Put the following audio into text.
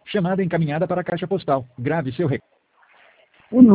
Chamada encaminhada para a caixa postal. Grave seu recado.